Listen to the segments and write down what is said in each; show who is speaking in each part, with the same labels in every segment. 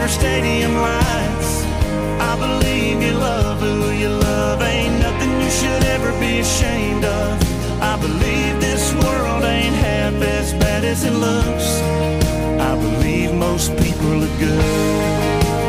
Speaker 1: under stadium lights. I believe you love who you love. Ain't nothing you should ever be ashamed of. I believe this world ain't half as bad as it looks. I believe most people are good.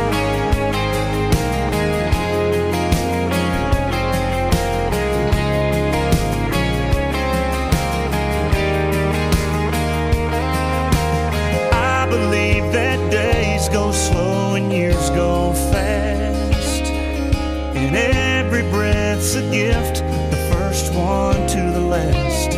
Speaker 1: Go slow and years go fast, and every breath's a gift, the first one to the last.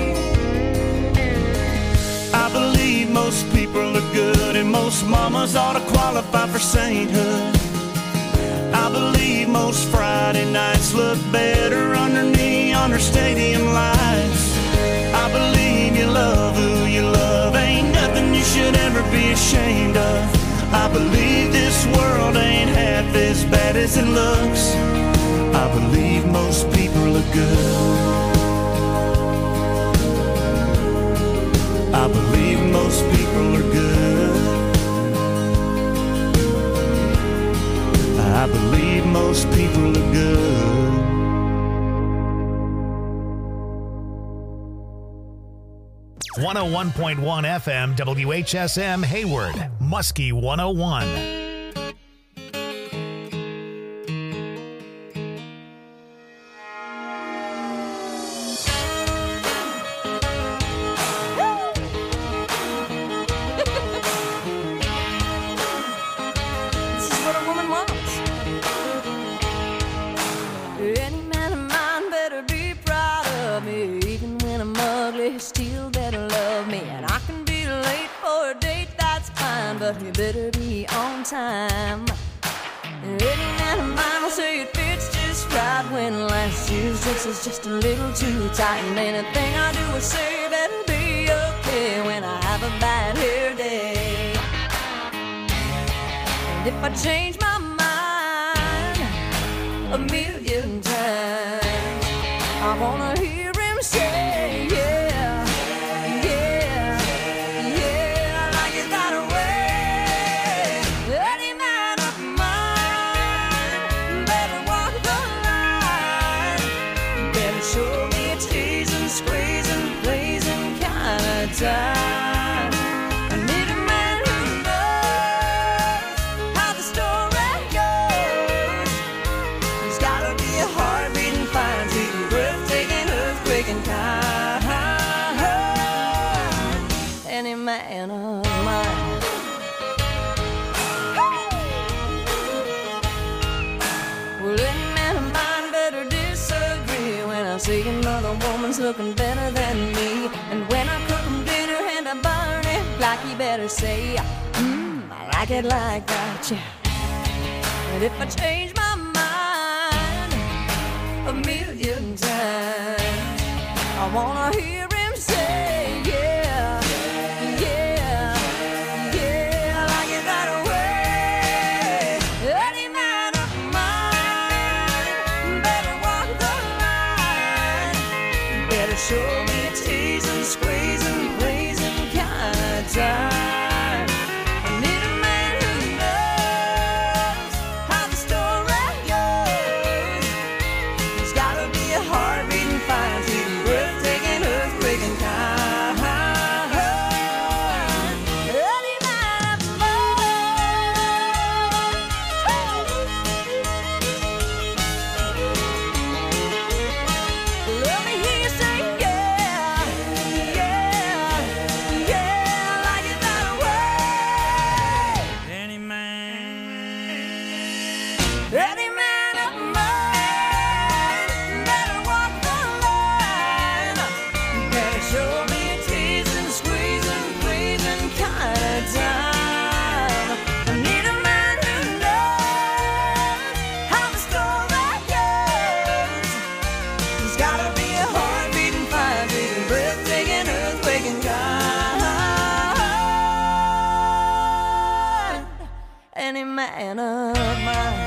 Speaker 1: I believe most people are good, and most mamas ought to qualify for sainthood. I believe most Friday nights look better under neon or stadium lights. I believe you love who you love. Ain't nothing you should ever be ashamed of. I believe this world ain't half as bad as it looks. I believe most people are good. I believe most people are good. I believe most people are good.
Speaker 2: .1 FM WHSM Hayward, Muskie 101.
Speaker 3: You better be on time. Any man of mine will say it fits just right when last year's dress is just a little too tight. And anything I do or say better be okay when I have a bad hair day. And if I change my mind a million times, I wanna hear him say, yeah. Time. I need a man who knows how the story goes. He's gotta be a heart-beating, fine-beating, breathtaking, earthquaking kind. Any man of mine. Well, any man of mine better disagree when I see another woman's looking better than me. And when I cook him dinner and I burn it, like he better say, I like it like that, yeah. And if I change my mind a million times, I wanna hear him say, yeah, yeah, yeah, I like it that way. Any man of mine better walk the line, better show me a teasing, squeezing, blazing kind of time. I need a man who knows how the story goes. He's gotta be a heart-beating, fine-beating, breathtaking, earthquaking kind. Any man of mine. Let me hear you say, yeah, yeah, yeah, I like it that way. Any man of mine better walk the line. Better show me a teasing, squeezing, pleasing kind of time. I need a man who knows how the story goes. He's gotta be a heart-beating, fire-beating, breathtaking, earthquaking kind. Any man of mine.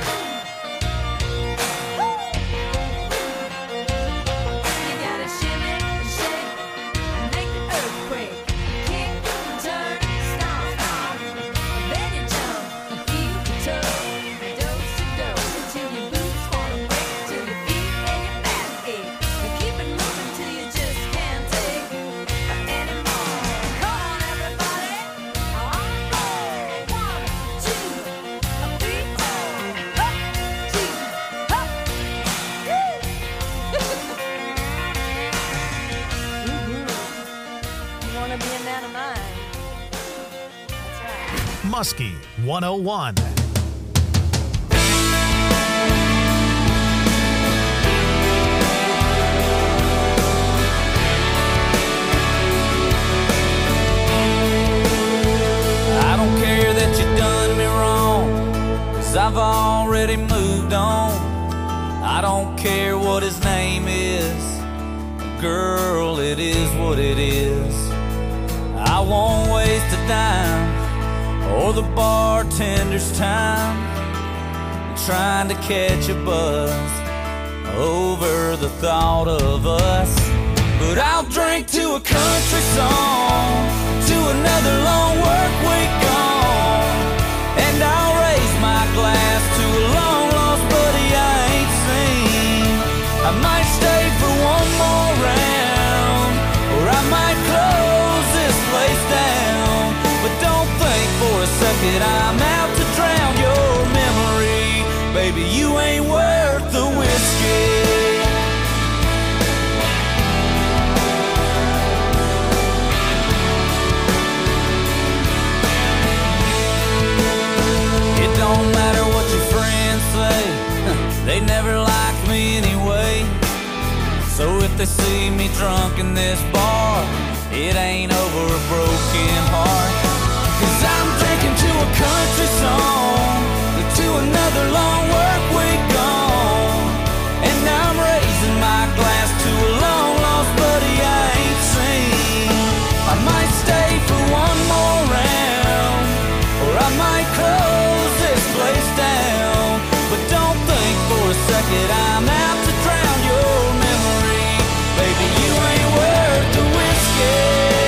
Speaker 3: You gotta shimmy, shake, and make the earthquake. Kick, turn, stomp, stomp. Then you jump and feel the
Speaker 2: Muskie 101.
Speaker 4: I don't care that you done me wrong, 'cause I've already moved on. I don't care what his name is, girl, it is what it is. I won't waste a dime or the bartender's time trying to catch a buzz over the thought of us. But I'll drink to a country song, to another long work week gone, and I'll raise my glass to a long lost buddy I ain't seen. I might stay for one more round, or I might close this place down. But don't think for a second I'm out to drown your memory. Baby, you ain't worth the whiskey. It don't matter what your friends say, they never liked me anyway. So if they see me drunk in this bar, it ain't over a broken heart. 'Cause I'm drinking to a country song, to another long work week gone, and I'm raising my glass to a long lost buddy I ain't seen. I might stay for one more round, or I might close this place down. But don't think for a second I'm out to drown your memory. Baby, you ain't worth the whiskey.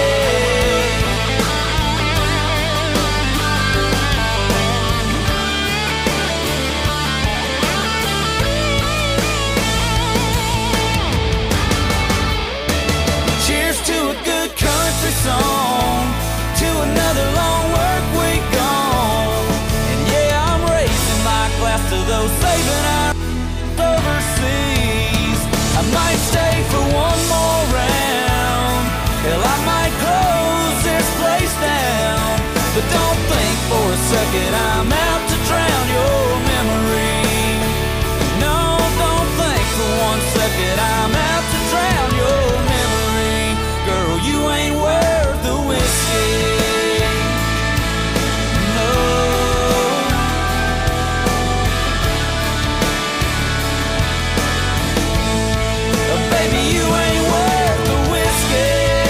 Speaker 4: Cheers to a good country song, to another long work week gone. And yeah, I'm raising my glass to those saving our overseas. I might stay for one more round, hell, I might close this place down. But don't think for a second I'm out to drown your memory. No, don't think for one second I'm out to drown your memory. Girl, you ain't worth the whiskey. No. Baby, you ain't worth the whiskey.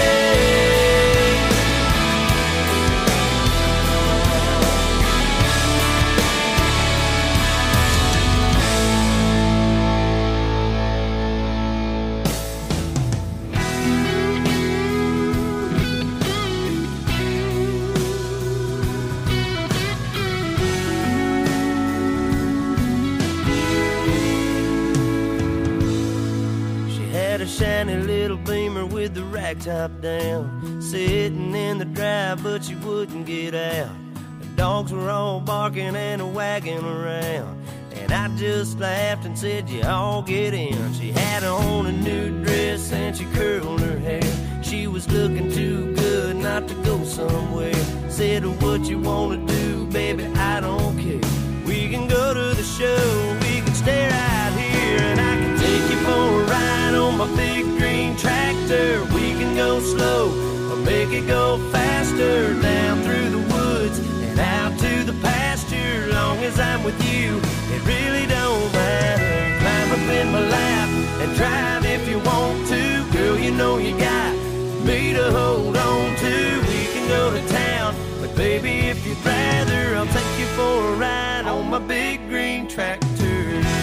Speaker 5: She had a shiny little Beamer with the rack top down, sitting in the drive, but she wouldn't get out. The dogs were all barking and wagging around, and I just laughed and said, you all get in. She had on a new dress and she curled her hair. She was looking too good not to go somewhere. Said, what you wanna do, baby, I don't care. We can go to the show, we can stay right here, and I can take you for a ride on my big green tractor. We can go slow or make it go faster, down through the woods and out to the pasture. Long as I'm with you, it really don't matter. Climb up in my lap and drive if you want to. Girl, you know you got me to hold on to. We can go to town, but baby, if you'd rather, I'll take you for a ride on my big green tractor.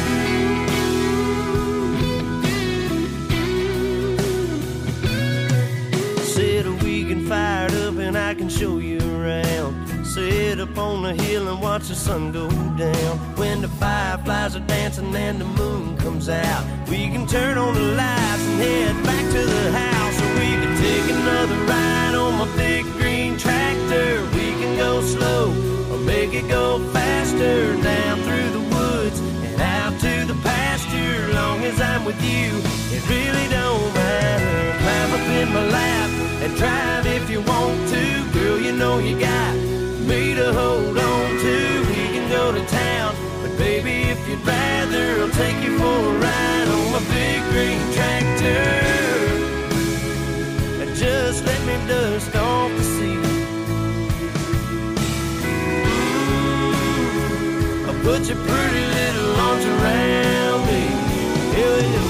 Speaker 5: Said we can fire it up and I can show you around. Sit up on the hill and watch the sun go down. When the fireflies are dancing and the moon comes out, we can turn on the lights and head back to the house. Or we can take another ride on my big green tractor. We can go slow or make it go faster, down through the woods and out to the pasture. Long as I'm with you, it really don't matter. Climb up in my lap and drive if you want to. Girl, you know you got me to hold on to. We can go to town, but baby, if you'd rather, I'll take you for a ride on my big green tractor. And just let me dust off the seat. I'll put your pretty little arms around me. Yeah.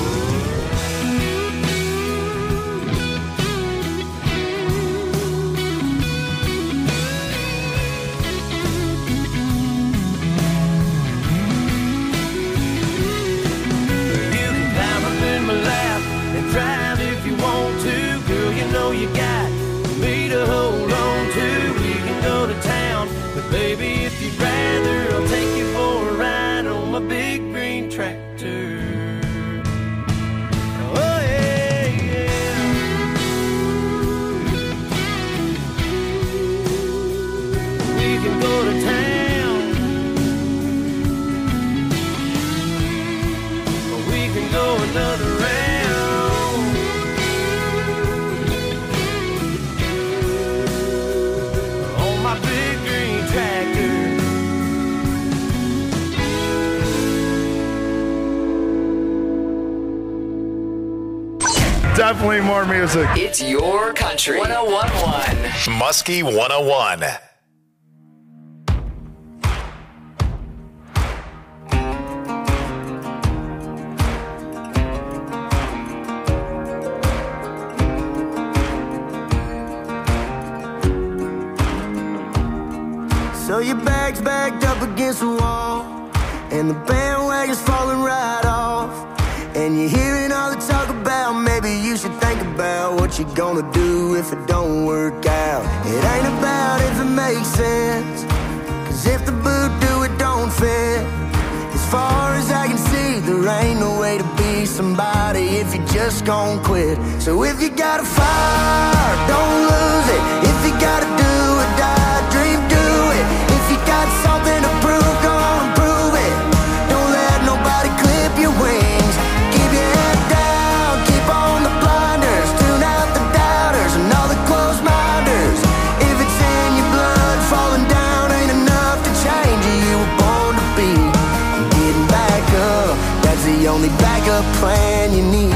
Speaker 5: Drive if you want to, girl, you know you got me to hold on to. We can go to town, but baby, if you'd rather, I'll take you for a ride on my big green tractor. Oh yeah, yeah. We can go to town, or we can go another round.
Speaker 6: Definitely more music.
Speaker 7: It's your country. 101.1.
Speaker 2: Muskie 101.
Speaker 5: So your bag's backed up against the wall, and the bandwagon's falling right off, and you're hearing all the talk about maybe you should think about what you're gonna do if it don't work out. It ain't about if it makes sense, 'cause if the boot do, it don't fit. As far as I can see, there ain't no way to be somebody if you just gon' quit. So if you got a fire, don't lose it. If you gotta do or die, dream, do it. If you got something to prove, go on and prove it. Don't let nobody clip your wings. Keep your head down, keep on the blinders. Tune out the doubters and all the closed minders. If it's in your blood, falling down ain't enough to change you. You were born to be. And getting back up, that's the only backup plan you need.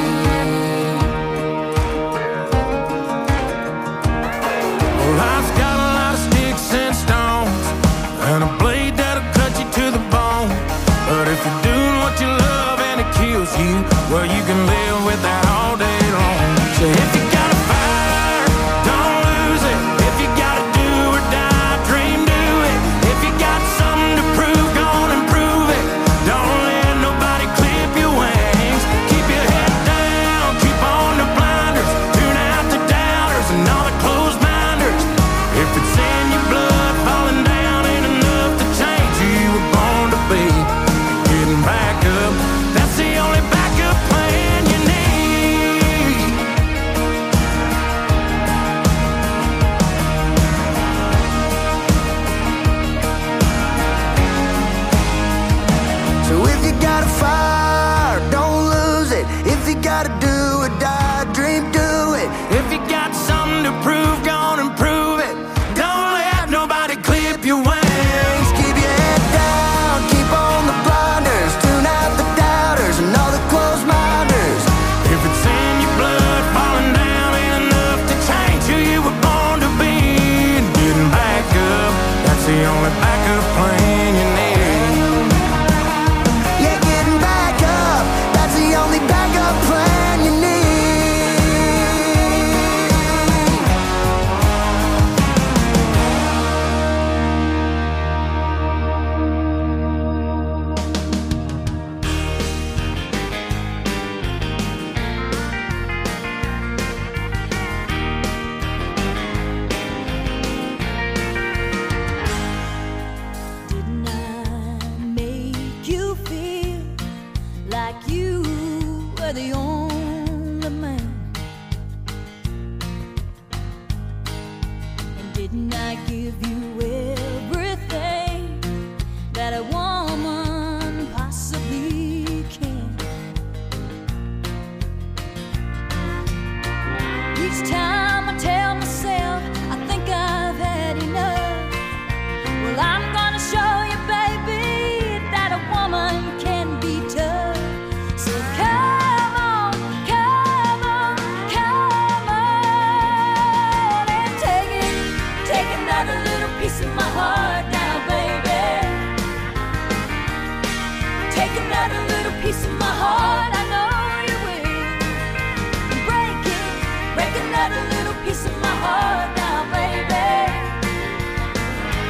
Speaker 5: Life's got a lot of sticks and stones, and a blade that'll cut you to the bone. But if you're doing what you love and it kills you, well, you can live with that all day long. So if you got a fire, don't lose it. If you gotta do or die, dream, do it. If you got something to prove, go on and prove it. Don't let nobody clip your wings. Keep your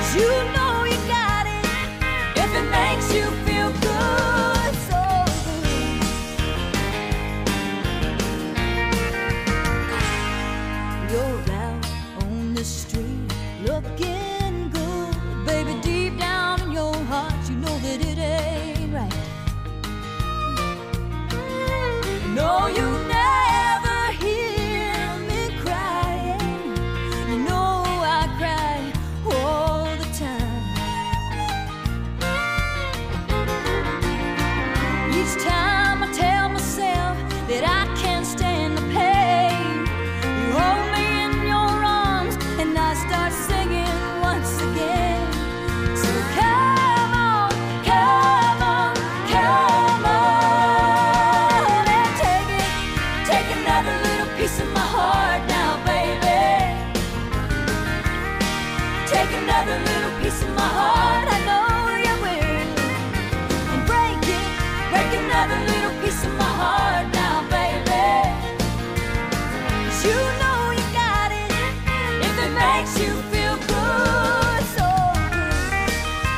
Speaker 3: 'Cause you know you got it if it makes you feel good, so good. You're out on the street looking good, baby, deep down in your heart you know that it ain't right. No, you never hear me crying. You know I cry all the time. Each time I tell myself that I can't stand the pain, you hold me in your arms and I start singing once again. So come on, come on, come on and take another little piece of my heart now, baby. Take another little piece of my heart, I know you will. And break another little piece of my heart now, baby. 'Cause you know you got it if it makes you feel good, so good.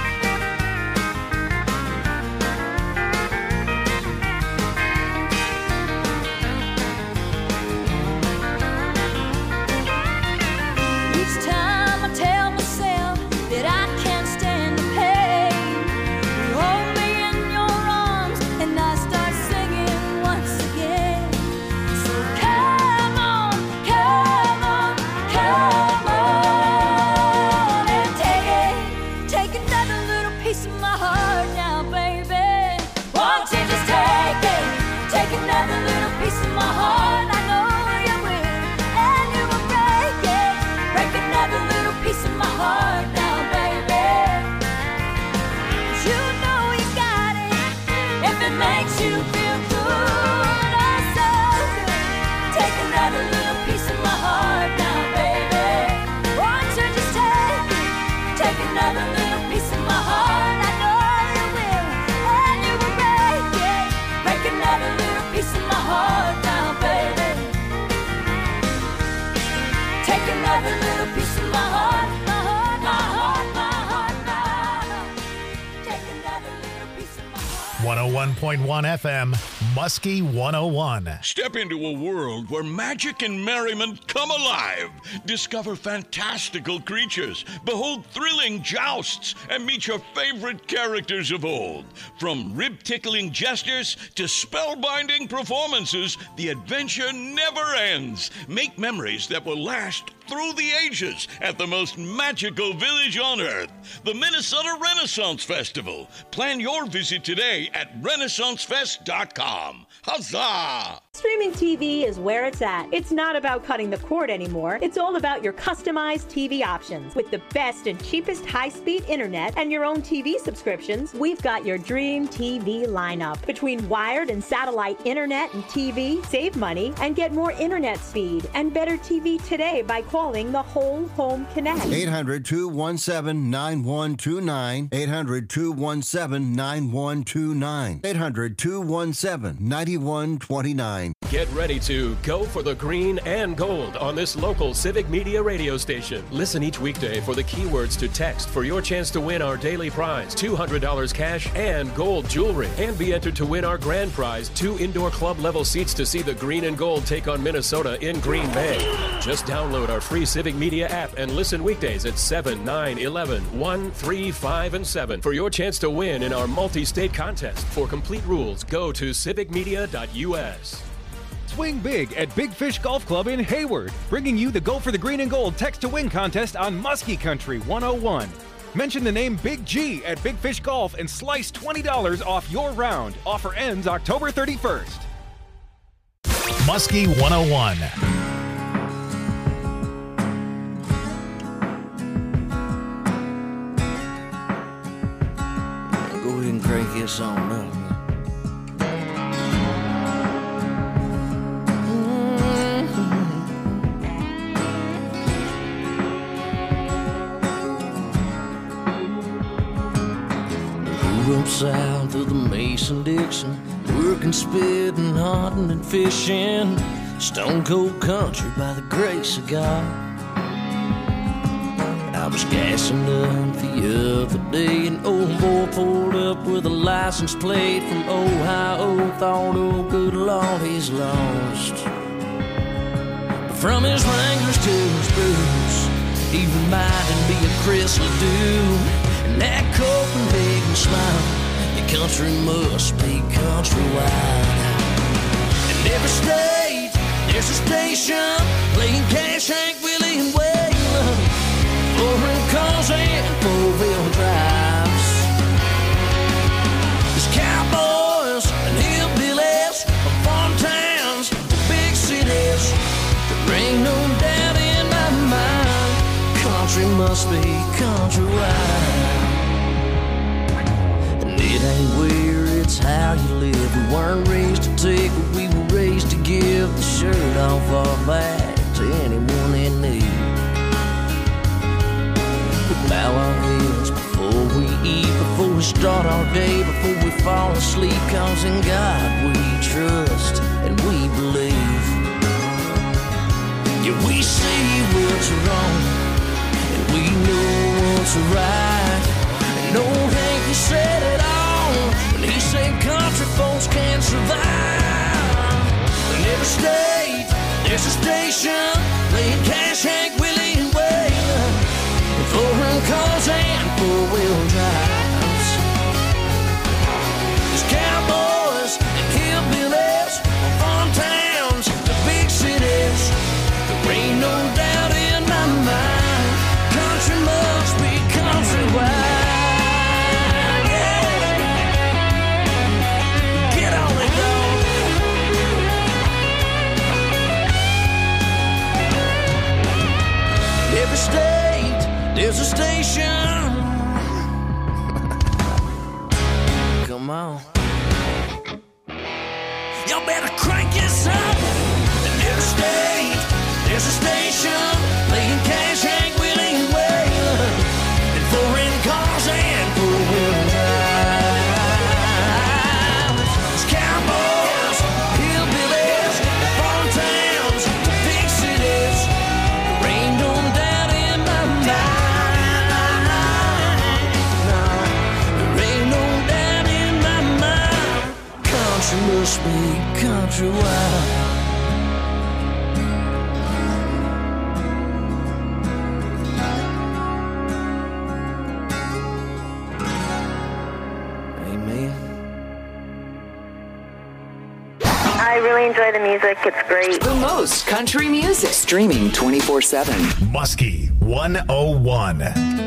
Speaker 3: Each time I tell myself that I can't stand the pain, you hold me in your arms and I start singing once again. So come on, come on, come on and take another little piece of my heart now, baby. Won't you just take another little piece of my heart? I know you will, and you will break another little piece of my heart now, baby. 'Cause you know you got it if it makes you feel good, oh so good. Take another little piece of my heart now, baby. Won't you just take another little piece of my heart? I know you will, and you will break another little piece of my heart now, baby. Take another little piece of my heart, my heart, my heart, my heart, my heart. Take another little piece of my heart.
Speaker 2: 101.1 FM, Muskie 101.
Speaker 8: Step into a world where magic and merriment come alive. Discover fantastical creatures, behold thrilling jousts, and meet your favorite characters of old. From rib-tickling gestures to spellbinding performances, the adventure never ends. Make memories that will last through the ages at the most magical village on earth, the Minnesota Renaissance Festival. Plan your visit today at renaissancefest.com. Huzzah!
Speaker 9: Streaming TV is where it's at. It's not about cutting the cord anymore. It's all about your customized TV options. With the best and cheapest high-speed internet and your own TV subscriptions, we've got your dream TV lineup. Between wired and satellite internet and TV, save money and get more internet speed and better TV today by calling the Whole Home Connect.
Speaker 10: 800-217-9129. 800-217-9129. 800-217-9129.
Speaker 11: Get ready to go for the green and gold on this local Civic Media radio station. Listen each weekday for the keywords to text for your chance to win our daily prize, $200 cash and gold jewelry. And be entered to win our grand prize, 2 indoor club level seats to see the green and gold take on Minnesota in Green Bay. Just download our free Civic Media app and listen weekdays at 7, 9, 11, 1, 3, 5, and 7 for your chance to win in our multi-state contest. For complete rules, go to civicmedia.us.
Speaker 12: Swing big at Big Fish Golf Club in Hayward, bringing you the Go for the Green and Gold Text to Win contest on Muskie Country 101. Mention the name Big G at Big Fish Golf and slice $20 off your round. Offer ends October 31st.
Speaker 2: Muskie 101.
Speaker 5: Go ahead and crank this on up. Up south of the Mason-Dixon, working, spitting, hunting, and fishing, stone cold country by the grace of God. I was gassing up the other day. An old boy pulled up with a license plate from Ohio. Thought, oh good Lord, he's lost. But from his Wranglers to his boots, he reminded me of Chris Ledoux. And that Copenhagen smile, the country must be countrywide. In every state, there's a station playing Cash, Hank Willie, and Waylon. Foreign cars and four-wheel drives. There's cowboys and hillbillies from farm towns to big cities. There ain't no doubt in my mind, country must be countrywide. And it ain't where, it's how you live. We weren't raised to take, but we were raised to give the shirt off our back to anyone in need. We bow our heads before we eat, before we start our day, before we fall asleep, 'cause in God we trust and we believe. Yeah, we see what's wrong and we know what's right. And old Hank, he said it all when he said country folks can't survive. In every state, there's a station playing Cash, Hank Willie, and Waylon. Foreign cars and four-wheel drives. There's cowboys and hillbillies from farm towns to big cities. There ain't no doubt in my mind, country must be countrywide. Yeah. Get on it, dog. Every state, there's a station. Come on. Y'all better crank this up. In every state, there's a station playing Cash, Hank Willie, and Waylon. And foreign cars and four-wheel drives. There's cowboys, hillbillies, farm towns to big cities. There ain't no doubt in my mind. No, there ain't no doubt in my mind. Country must be countrywide.
Speaker 13: I really enjoy the music. It's great.
Speaker 7: The most country music. Streaming 24/7.
Speaker 2: Muskie 101.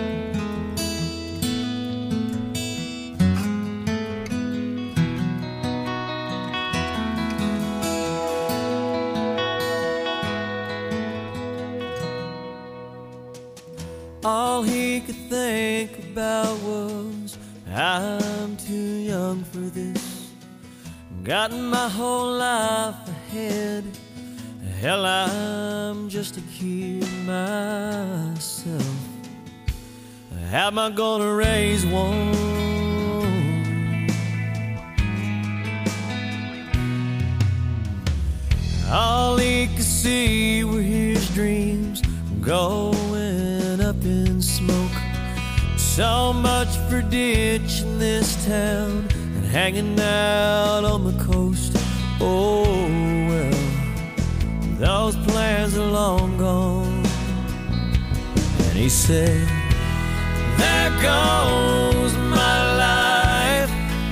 Speaker 5: All he could think about was, I'm too young for this. Got my whole life ahead. Hell, I'm just a kid myself. How am I gonna raise one? All he could see were his dreams going up in smoke. So much for ditching this town and hanging out on the coast. Oh well, those plans are long gone. And he said, there goes my life.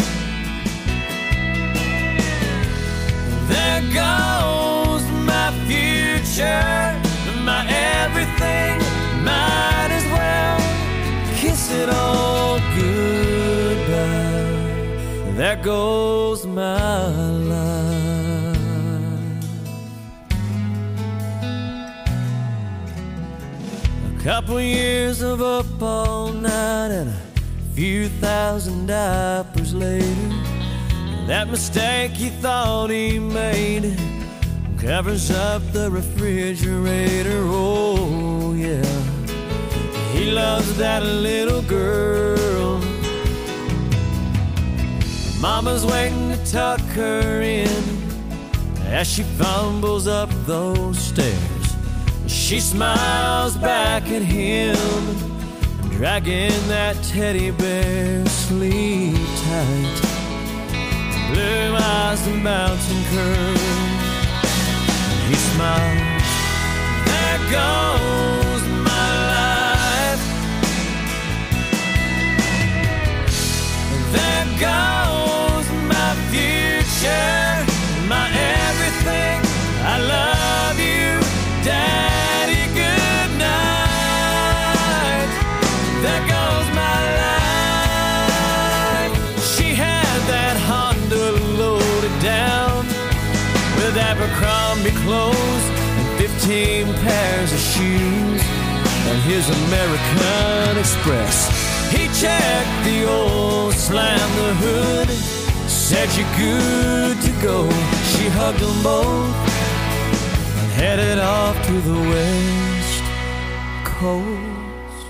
Speaker 5: There goes my future, my everything. Might as well kiss it all goodbye. There goes my life. A couple years of up all night and a few thousand diapers later, that mistake he thought he made covers up the refrigerator. Oh yeah, he loves that little girl. Mama's waiting to tuck her in as she fumbles up those stairs. She smiles back at him. dragging that teddy bear sleep tight. Blue eyes the mountain curve. He smiles. There goes my life. There goes my future, my everything. I love you, Daddy. Good night. There goes my life. She had that Honda loaded down with Abercrombie clothes and 15 pairs of shoes and his American Express. He checked the oil, slammed the hood, said you're good to go. She hugged them both and headed off to the West Coast.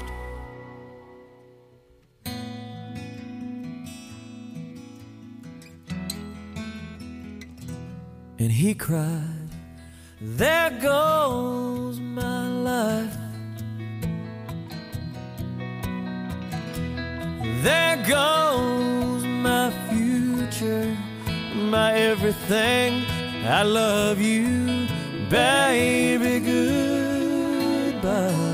Speaker 5: And he cried, there goes my life. There goes my future, my everything. I love you, baby, goodbye.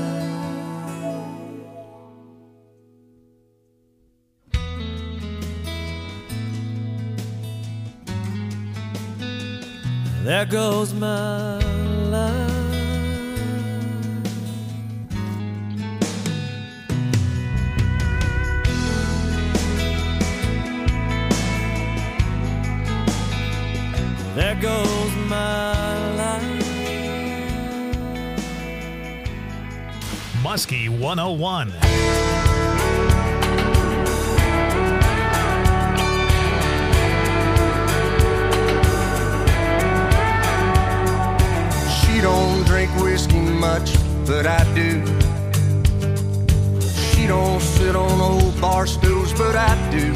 Speaker 5: There goes my life. There goes my life.
Speaker 2: Muskie 101.
Speaker 14: She don't drink whiskey much, but I do. She don't sit on old bar stools, but I do.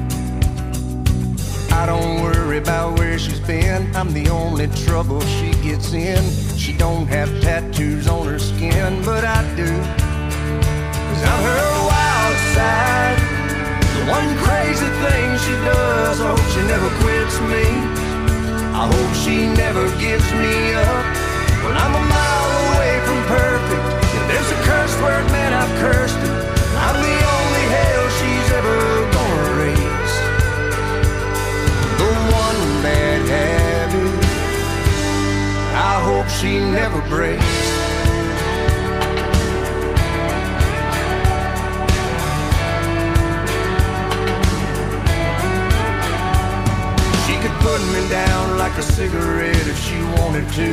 Speaker 14: I don't worry about where she's been. I'm the only trouble she gets in. She don't have tattoos on her skin, but I do. 'Cause I'm her wild side, the one crazy thing she does. I hope she never quits me. I hope she never gives me up. Well, I'm a mile away from perfect. If there's a curse word, man, I've cursed it. I'm the only hell she's ever gonna raise. The one bad habit I hope she never breaks. She could put me down like a cigarette if she wanted to.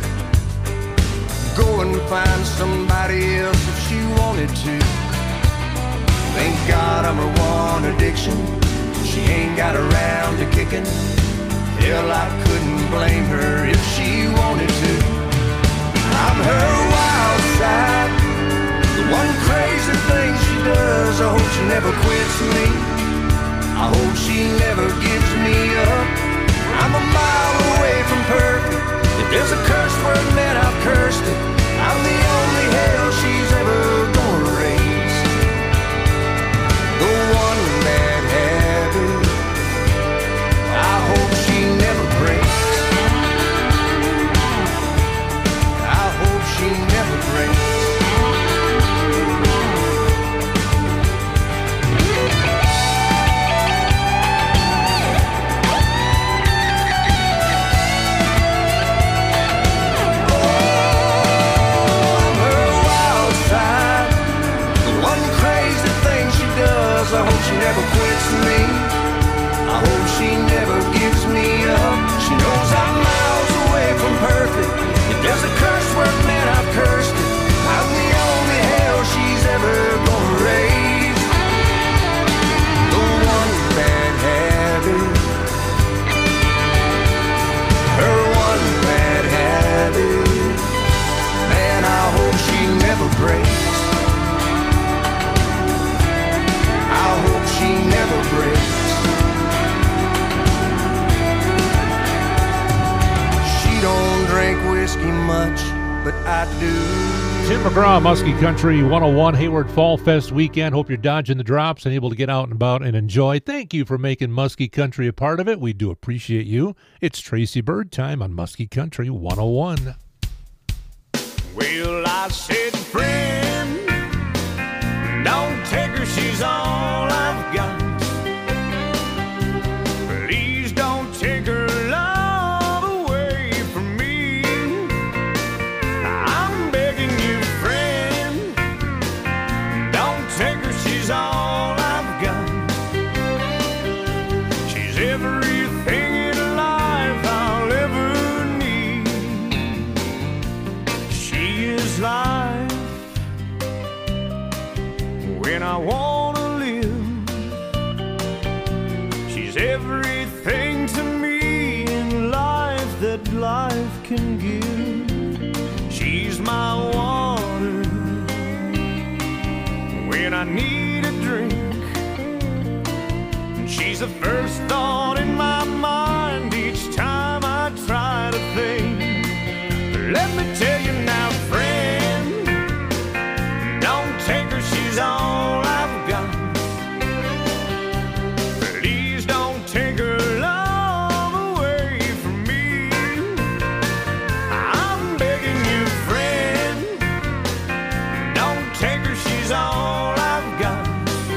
Speaker 14: Go and find somebody else if she wanted to. Thank God I'm her one addiction. She ain't got around to kicking. Hell, I couldn't blame her if she wanted to. I'm her wild side, the one crazy thing she does. I hope she never quits me. I hope she never gives me up. I'm a mile away from perfect. If there's a curse word, man, I've cursed it. I'm the only hell she's ever gonna raise. The one bad habit I hope she never breaks. I hope she never breaks. I hope she never quits me. I hope she never gives me up. She knows I'm miles away from perfect. If there's a curse word, man, I've cursed it. I'm the only hell she's ever gonna raise. The one bad habit, her one bad habit, man, I hope she never breaks. I hope she never breaks. She don't drink whiskey much, but I do.
Speaker 15: Tim McGraw, Muskie Country 101 Hayward Fall Fest weekend. Hope you're dodging the drops and able to get out and about and enjoy. Thank you for making Muskie Country a part of it. We do appreciate you. It's Tracy Bird time on Muskie Country 101.
Speaker 1: Well, I said, friend, don't take her, she's all I've got. Please don't take her love away from me. I'm begging you, friend, don't take her, she's all I've got. She's everything in life I'll ever need. She is life when I wanna live. She's everything to me in life that life can give. She's my water when I need a drink. She's the first thought in my mind each time I try to think. Let me tell you now, friend, don't take her, she's all I've got. Please don't take her love away from me. I'm begging you, friend, don't take her, she's all I've got.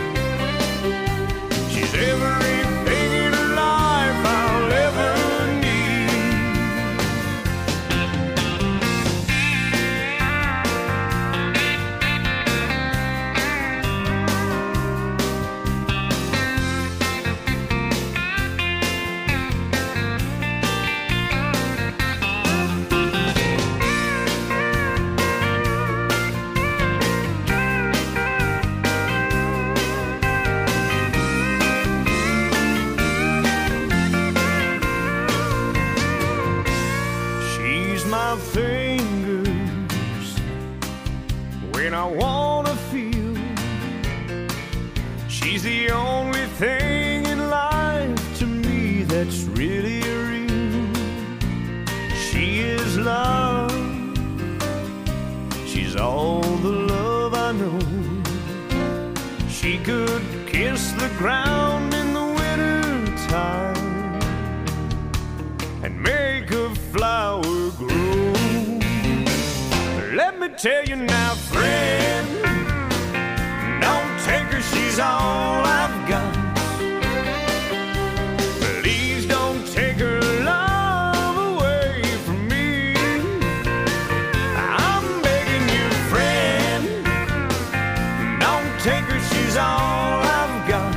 Speaker 1: She's everything in life I'll ever need. She's my fingers when I wanna feel. She's the only thing in life to me that's really real. She is love. She's all the love I know. She could kiss the ground in the winter time and make a flower grow. Let me tell you now, friend, don't take her, she's all I've got. Please don't take her love away from me. I'm begging you, friend, don't take her, she's all I've got.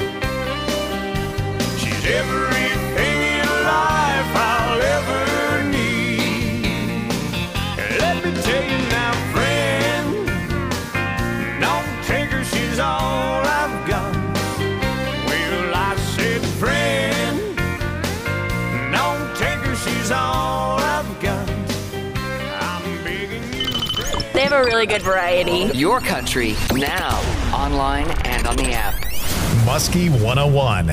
Speaker 1: She's everything in life I'll ever need. Let me tell you now, friend, don't take her, she's all I've got. Well, I said, friend, don't take her, she's all I've got. I'm begging you, friend.
Speaker 7: They have a really good variety. Your country, now, online and on the app.
Speaker 2: Muskie 101.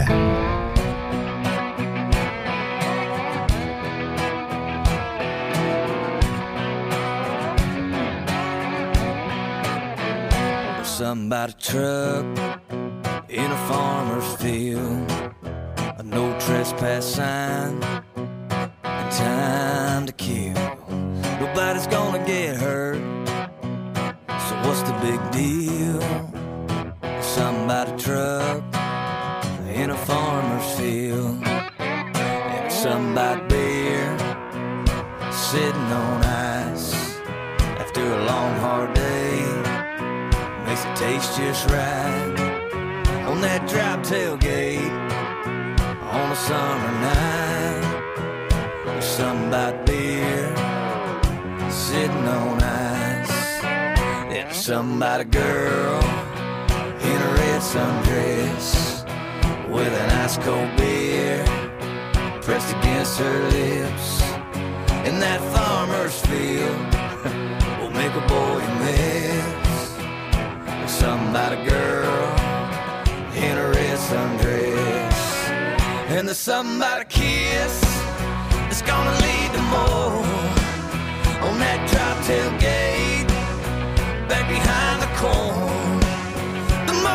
Speaker 5: Something about a truck in a farmer's field, a no trespass sign, and time to kill. Nobody's gonna get hurt, so what's the big deal? Something about a truck in a farmer's field, and something about beer sitting on ice after a long hard day. Makes it taste just right on that drop tailgate on a summer night. There's something about beer sitting on ice. There's something about a girl in a red sundress with an ice cold beer pressed against her lips. In that farmer's field will make a boy miss. Something about a girl in a red sundress, and there's something about a kiss that's gonna lead to more on that drop tailgate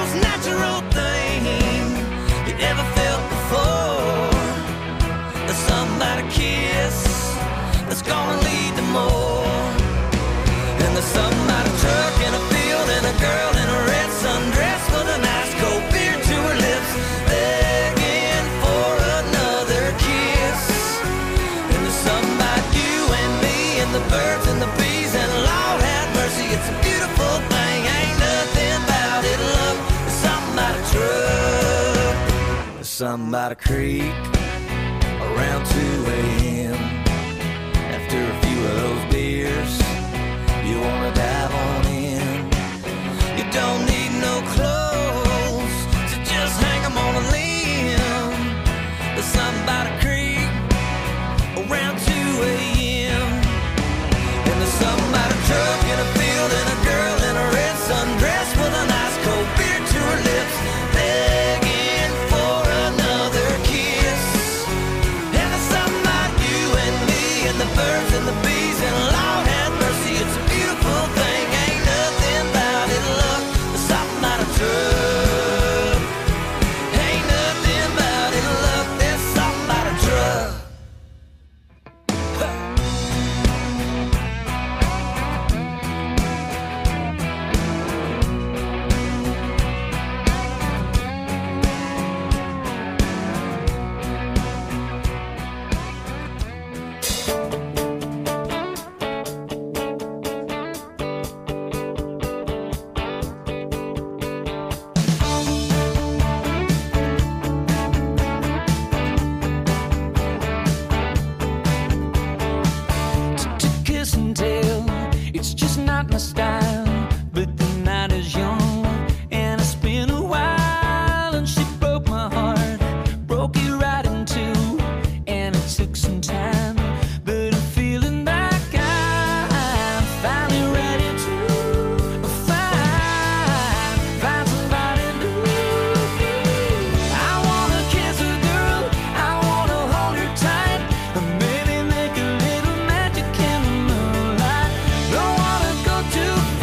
Speaker 5: most natural thing you ever felt before. There's something about a kiss that's gonna lead to more. And there's something about a truck in a field and a girl in a red sundress with a nice cold beer to her lips, begging for another kiss. And there's something about you and me and the birds and the bees, and Lord have mercy, it's a beautiful thing. Ain't nothing about it, love. There's something about a truck. There's something about a creek around 2 a.m. After a few of those beers, you wanna dive on in. You don't need no clothes, so just hang 'em on a limb. There's something about a creek around 2 a.m. And there's something about a truck in a field and a girl in a red sundress with a nice cold beer to her lips, begging for another kiss. And there's something about you and me and the birds and the bees, and Lord have mercy, it's a beautiful thing. Ain't nothing about it, love. There's something about a truck. Ain't nothing about it, love. There's something about a truck. To kiss and tell, it's just not my style. But the night is young, and it's been a while, and she broke my heart, broke it right in two, and it took some time. But I'm feeling like I'm finally ready to find somebody new. I wanna kiss a girl, I wanna hold her tight, and maybe make a little magic in the moonlight. Don't wanna go too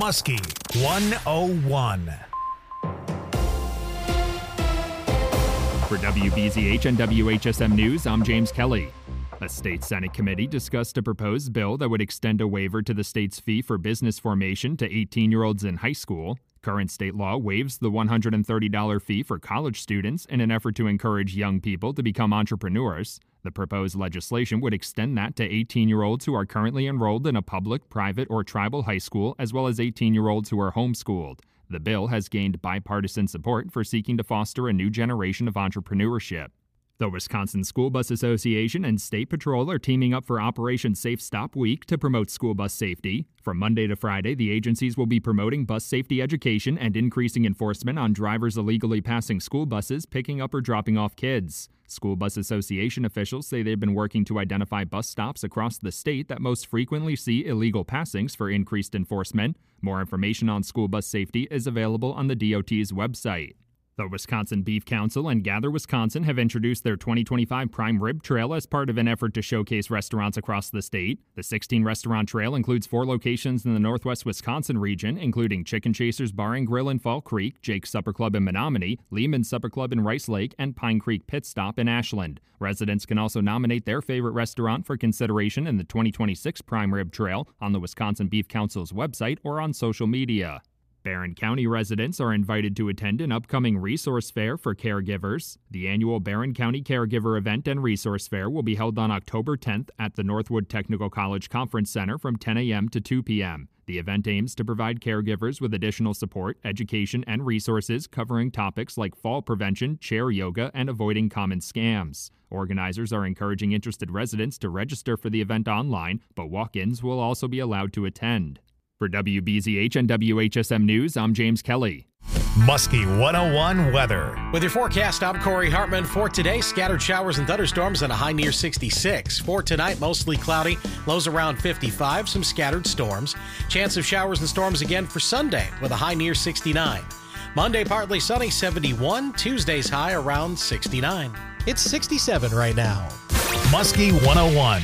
Speaker 2: Muskie 101.
Speaker 16: For WBZH and WHSM News, I'm James Kelly. A state Senate committee discussed a proposed bill that would extend a waiver to the state's fee for business formation to 18-year-olds in high school. Current state law waives the $130 fee for college students in an effort to encourage young people to become entrepreneurs. The proposed legislation would extend that to 18-year-olds who are currently enrolled in a public, private, or tribal high school, as well as 18-year-olds who are homeschooled. The bill has gained bipartisan support for seeking to foster a new generation of entrepreneurship. The Wisconsin School Bus Association and State Patrol are teaming up for Operation Safe Stop Week to promote school bus safety. From Monday to Friday, the agencies will be promoting bus safety education and increasing enforcement on drivers illegally passing school buses, picking up or dropping off kids. School Bus Association officials say they've been working to identify bus stops across the state that most frequently see illegal passings for increased enforcement. More information on school bus safety is available on the DOT's website. The Wisconsin Beef Council and Gather Wisconsin have introduced their 2025 Prime Rib Trail as part of an effort to showcase restaurants across the state. The 16-restaurant trail includes 4 locations in the northwest Wisconsin region, including Chicken Chasers Bar and Grill in Fall Creek, Jake's Supper Club in Menominee, Lehman's Supper Club in Rice Lake, and Pine Creek Pit Stop in Ashland. Residents can also nominate their favorite restaurant for consideration in the 2026 Prime Rib Trail on the Wisconsin Beef Council's website or on social media. Barron County residents are invited to attend an upcoming resource fair for caregivers. The annual Barron County Caregiver Event and Resource Fair will be held on October 10th at the Northwood Technical College Conference Center from 10 a.m. to 2 p.m. The event aims to provide caregivers with additional support, education, and resources covering topics like fall prevention, chair yoga, and avoiding common scams. Organizers are encouraging interested residents to register for the event online, but walk-ins will also be allowed to attend. For WBZH and WHSM News, I'm James Kelly.
Speaker 2: Muskie 101 weather.
Speaker 17: With your forecast, I'm Corey Hartman. For today, scattered showers and thunderstorms and a high near 66. For tonight, mostly cloudy, lows around 55, some scattered storms. Chance of showers and storms again for Sunday with a high near 69. Monday, partly sunny, 71. Tuesday's high around 69. It's 67 right now.
Speaker 2: Muskie 101.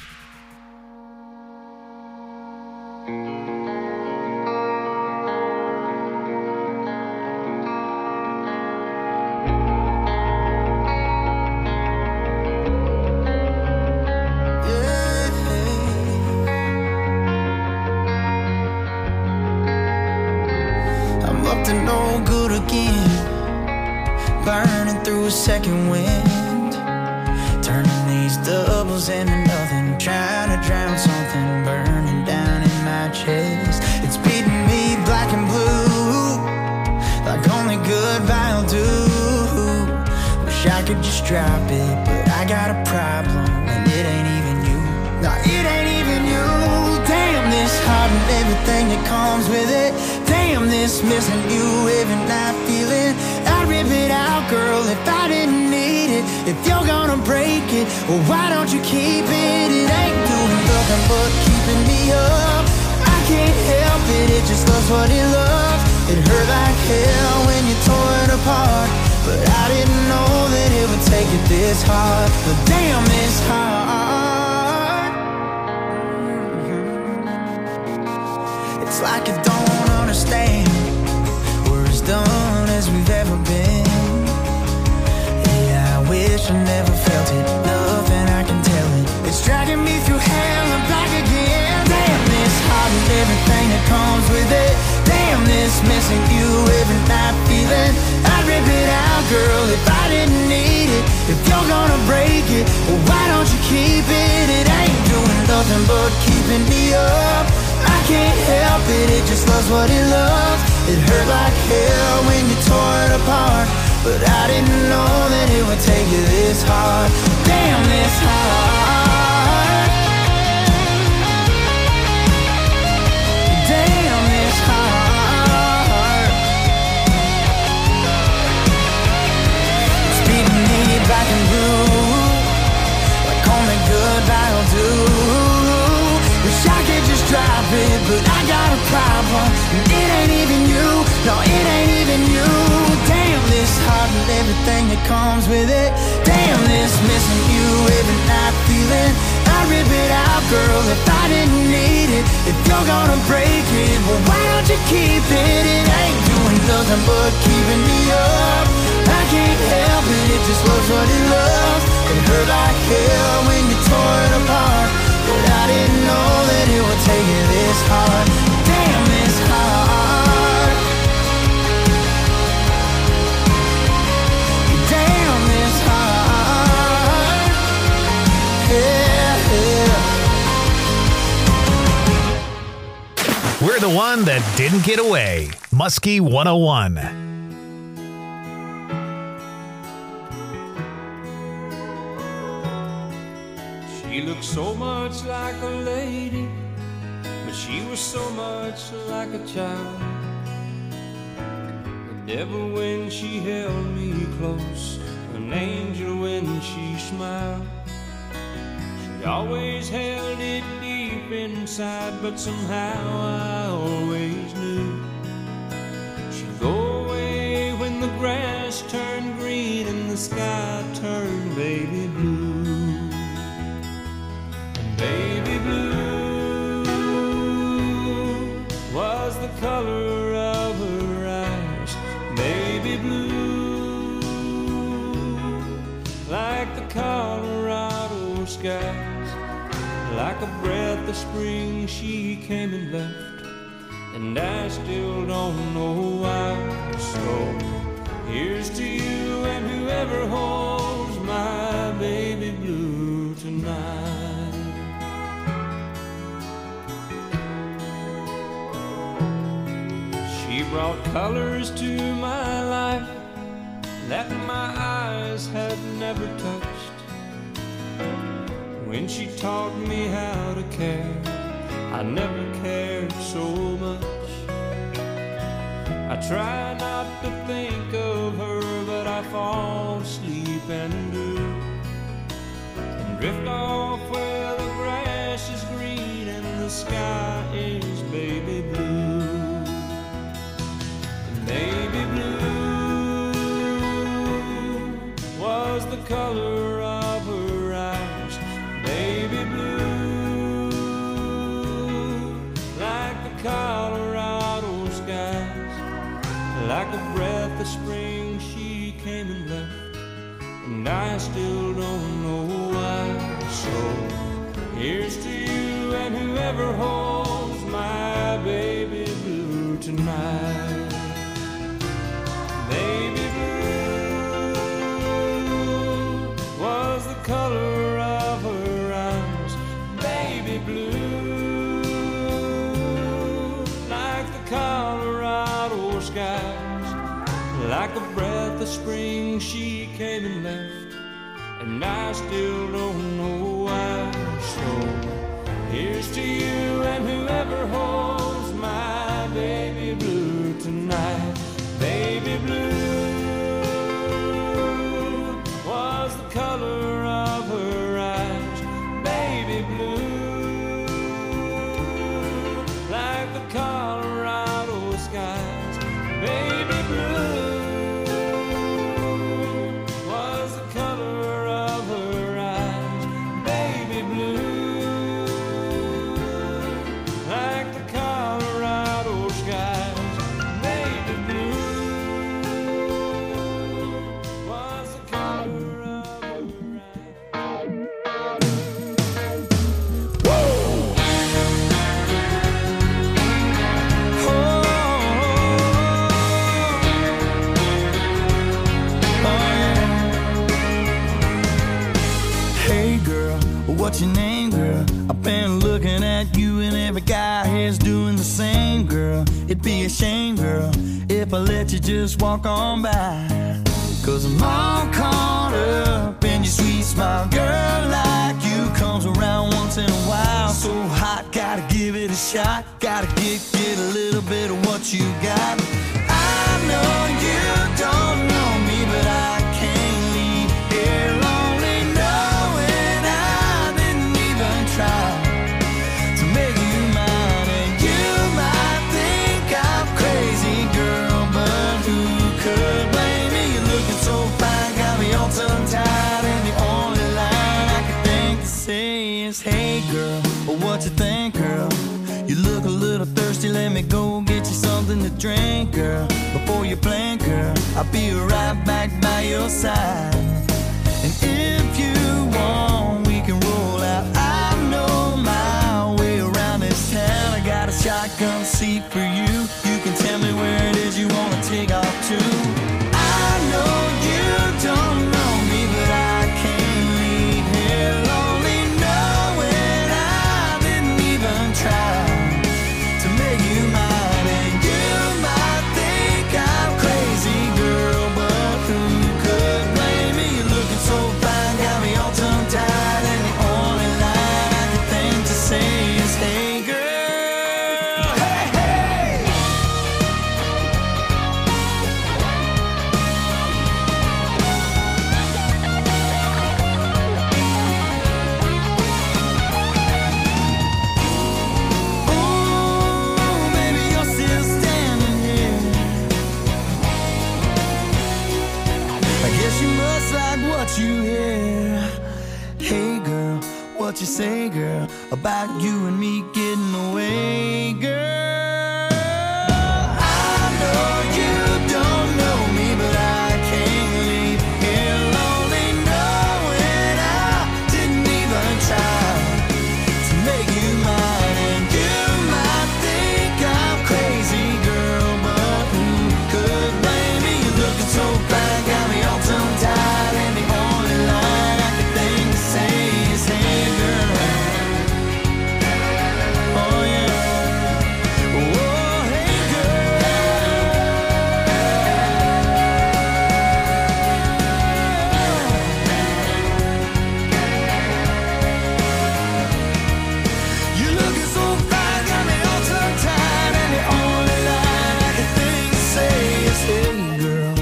Speaker 18: Second wind, turning these doubles into nothing, trying to drown something burning down in my chest. It's beating me black and blue, like only goodbye will do. Wish I could just drop it, but I got a problem, and it ain't even you. No, it ain't even you. Damn, this heart and everything that comes with it. Damn, this missing you every night feeling. I'd rip it out, girl, if I didn't need it. If you're gonna break it, well, why don't you keep it? It ain't doing nothing but keeping me up. I can't help it, it just loves what it loves. It hurt like hell when you tore it apart, but I didn't know that it would take it this hard. But damn, it's hard. It's like you don't understand. We're as done as we've ever been. Yeah, I wish I never felt it. Nothing I can tell it. It's dragging me through hell and back again. Damn, this heart and everything that comes with it. Damn, this missing you every night feeling. I'd rip it out, girl, if I didn't need it. If you're gonna break it, well, why don't you keep it? It ain't doing nothing but keeping me up. I can't help it, it just loves what it loves. It hurt like hell when you tore it apart, but I didn't know that it would take you this hard. Damn, this hard. Damn, this hard. It's beating me black and blue, like only goodbye will do. Wish I could just drop it, but I got a problem, and it ain't even you. No, it ain't even you. Damn, this heart and everything that comes with it. Damn, this missing you every night feeling. I'd rip it out, girl, if I didn't need it. If you're gonna break it, well, why don't you nothing but keeping me up. I can't help it, it just was what it loves. It hurt like hell when you tore it apart, but I didn't know that it would take it this hard. Damn, this hard. Damn, this hard. Yeah, yeah.
Speaker 2: We're the one that didn't get away. Muskie 101.
Speaker 19: She looked so much like a lady, but she was so much like a child. The devil when she held me close, an angel when she smiled. She always held it deep inside, but somehow I always knew she'd go away when the grass turned green and the sky turned baby blue. Baby blue was the color of her eyes. Baby blue, like the Colorado skies. Like a breath of spring she came and left, and I still don't know why. So here's to you and whoever holds my baby blue tonight. She brought colors to my life that my eyes had never touched. When she taught me how to care, I never cared so much. I try not to think of her, but I fall asleep and do, and drift off where the grass is green and the sky is baby blue. Baby blue was the color of her eyes. Baby blue, like the Colorado skies. Like a breath of spring she came and left, and I still don't know why. So here's to you and whoever holds my baby blue tonight. Baby blue was the color of her eyes. Baby blue, like the Colorado skies. Like a breath of spring she came and left, and I still don't know why. So here's to you and whoever holds my baby blue tonight. Baby blue was the color of her eyes. Baby blue, like the Colorado skies. Baby blue was the color of her eyes. Baby blue, like the Colorado skies. Baby blue.
Speaker 18: What's your name, girl? I've been looking at you and every guy here's doing the same, girl. It'd be a shame, girl, if I let you just walk on by. Cause I'm all caught up in your sweet smile. Girl like you comes around once in a while. So hot, gotta give it a shot. Gotta get a little bit of what you got. I know you don't know me, but I can't leave here lonely knowing I didn't even try to make you mine. And you might think I'm crazy, girl, but who could blame me? You're looking so fine, got me all tongue-tied, and the only line I can think to say is, hey girl, what you think, girl? You look a little thirsty, let me go get you something to drink, girl. Before you blink, girl, I'll be right back by your side. And if you want, we can roll out. I know my way around this town. I got a shotgun seat for you. You can tell me where it is you want to take off to. I know you don't know me, but I can't leave here lonely, knowing I didn't even try to make you mine. And you might think I'm crazy, girl, but who could blame me? You're looking so fine, got me all tongue-tied, and the only line I can think to say is, hey, girl, hey, hey. Ooh, baby, you're still standing here. I guess you must like what you hear. Hey girl, what you say, girl, about you and me getting away, girl? I know you don't know me, but I can't leave here lonely, knowing I didn't even try to make you mine. And you might think I'm crazy, girl, but who could blame me? You're looking so fine, got me all tongue-tied, and the only line I can think to say is, hey, girl. Oh, yeah. Oh, hey, girl. You're looking so fine, got me all tongue-tied, and the only line I can think to say is, hey, girl.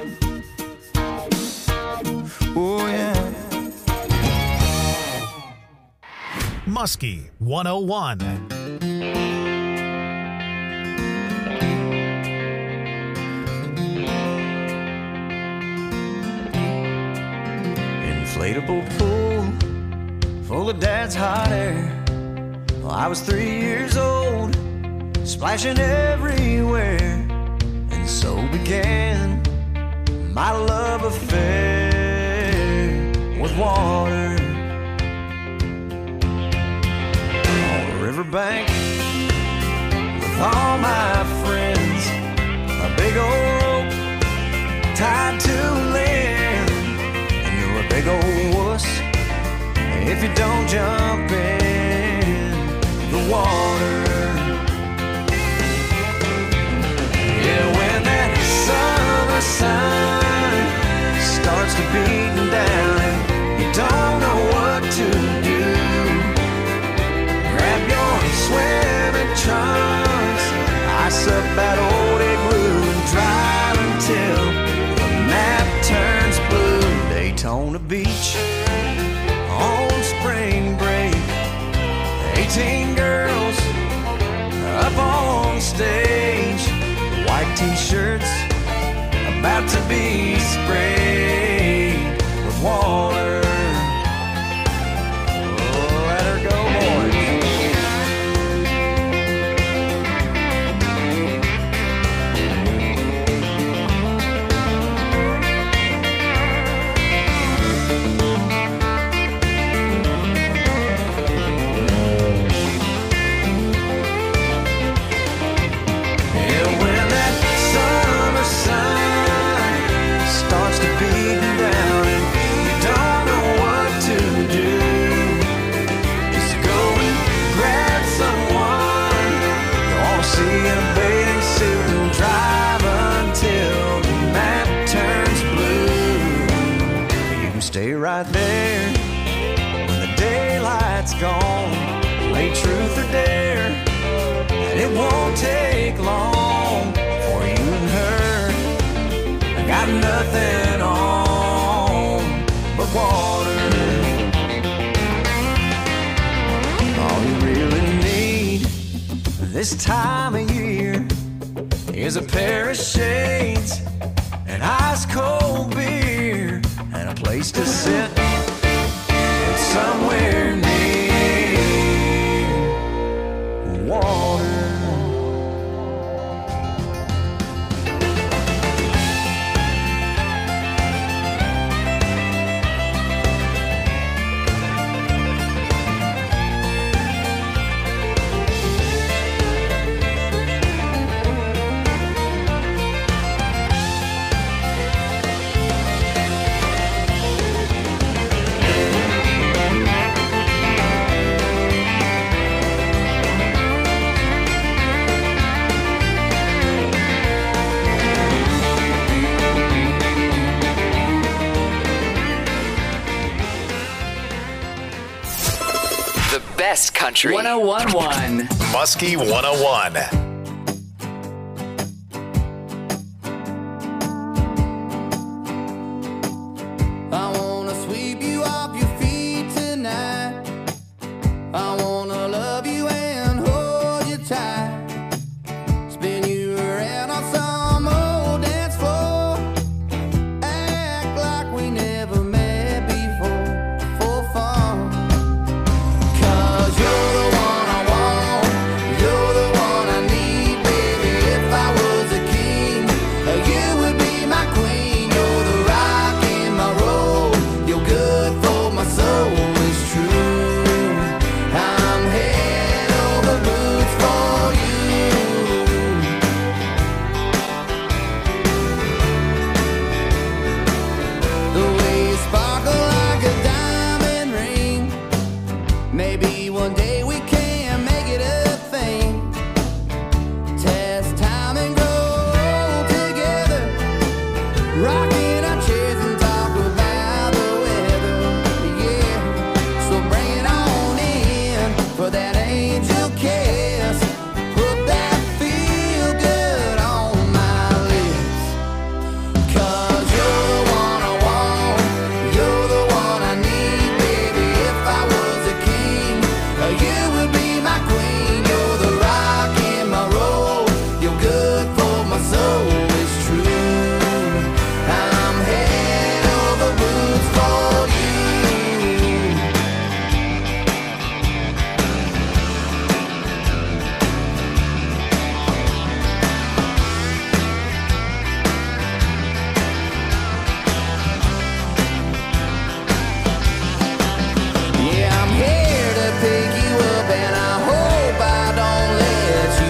Speaker 18: Oh, yeah.
Speaker 2: Muskie 101.
Speaker 5: Inflatable pool full of dad's hot air. Well, I was 3 years old, splashing everywhere, and so began my love affair with water. On the riverbank with all my friends, a big old rope tied to a limb, and you're a big old wuss if you don't jump in the water. Yeah, when that summer sun starts to beating down and you don't know what to do, grab your swimming trunks, ice up that old igloo, and drive until the map turns blue. Daytona Beach on spring break, 18 girls up on stage, white t-shirts about to be sprayed with water. Oh, let her go, boys. Yeah, when that summer sun starts to beat down and you don't know what to do, just go and grab someone you want to see in a bathing suit and drive until the map turns blue. You can stay right there when the daylight's gone, play truth or dare, and it won't take long for you and her. I got nothing on but water. All you really need this time of year is a pair of shades, an ice cold beer, and a place to sit somewhere near water.
Speaker 7: The best country. 101.1.
Speaker 2: Muskie 101.
Speaker 18: I wanna sweep you off your feet tonight. I wanna love you and hold you tight. Spin you around on some old dance floor. Act like we never met before for fun. 'Cause you're the one I want, you're the one I need, baby. If I was a king, you would be my queen. You're the rock in my road, you're good for my soul, it's true. I'm head over boots for you. The way you sparkle like a diamond ring. Maybe one day we can make it a thing. Test time and grow together. Rocking our chairs and talk about the weather. Yeah, so bring it on in for that angel kiss. Put that feel good on my lips. 'Cause you're the one I want, you're the one I need, baby. If I was a king, you would be my queen. You're the rock in my road, you're good for my soul, it's true. I'm head over boots for you. Yeah, I'm here to pick you up, and I hope I don't let you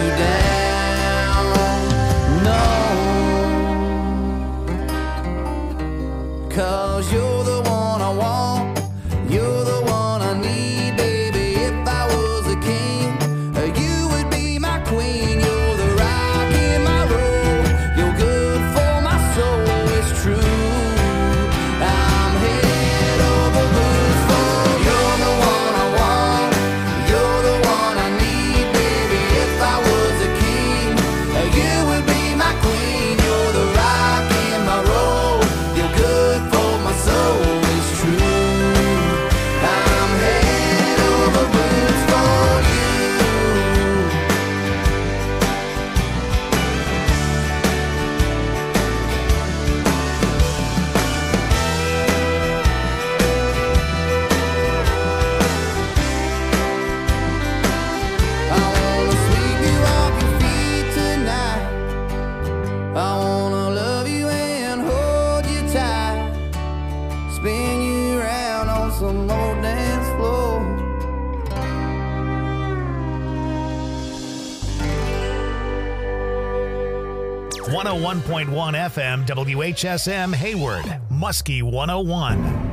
Speaker 18: down. No. 'Cause you're the one I want, you're the one I need, baby. If I was a king, you would be my queen. You're the rock in my road, you're good for my soul, it's true. I'm head over boots for you. You're the one I want, you're the one I need, baby. If I was a king, you would be my queen. You're the rock in my road, you're good for my soul, it's true. I'm head over boots for you. I wanna sweep you off your feet tonight. I wanna love you and hold you tight. Spin you around on some old dance floor.
Speaker 2: 101.1 FM WHSM Hayward, Muskie 101.